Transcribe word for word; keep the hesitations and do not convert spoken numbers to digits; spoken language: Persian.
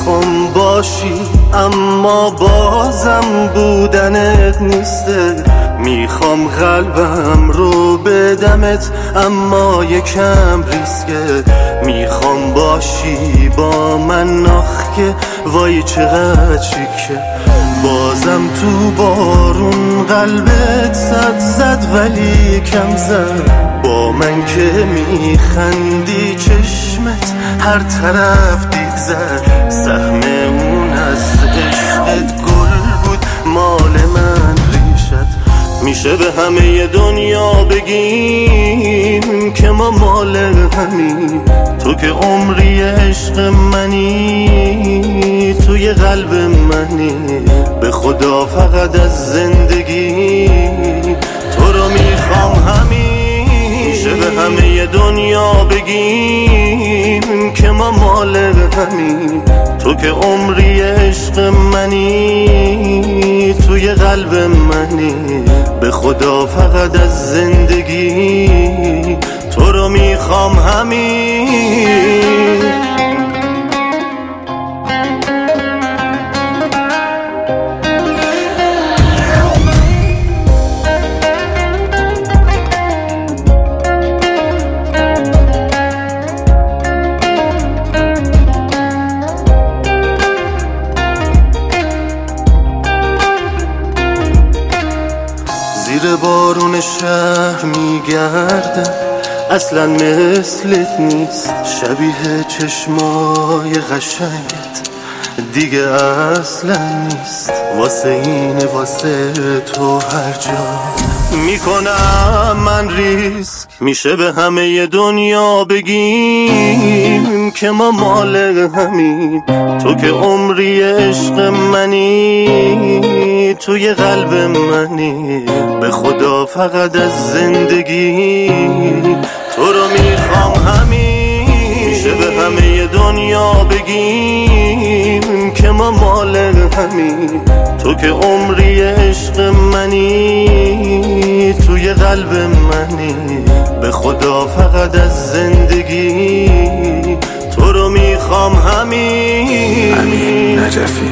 میخوام باشی اما بازم بودنت نیسته. میخوام قلبم رو بدمت اما یکم ریسکه. میخوام باشی با من آخه وای چقدر چیکه. بازم تو بارون قلبت صد زد ولی کم زد. با من که میخندی چشمت هر طرف دید زد. سهم اون از عشقت گل بود مال من ریشت. میشه به همه دنیا بگیم که ما مال همیم. تو که عمری عشق منی توی قلب منی. به خدا فقط از زندگی تو رو میخوام همین. میشه به همه دنیا بگیم که ما مال همیم. تو که عمری عشق منی توی قلب منی. به خدا فقط از زندگی تو رو میخوام همین. زیر بارون شهر میگردم اصلا مثلت نیست. شبیه چشمای قشنگت دیگه اصلا نیست. واسه اینه واسه تو هر جا میکنم من ریسک. میشه به همه دنیا بگیم که ما مال همین. تو که عمری عشق منی توی قلب منی. به خدا فقط از زندگی تو رو میخوام همین. میشه به همه دنیا بگیم که ما مال همین. تو که عمری عشق منی توی قلب منی. به خدا فقط از زندگی تو رو میخوام همین. امین نجفی.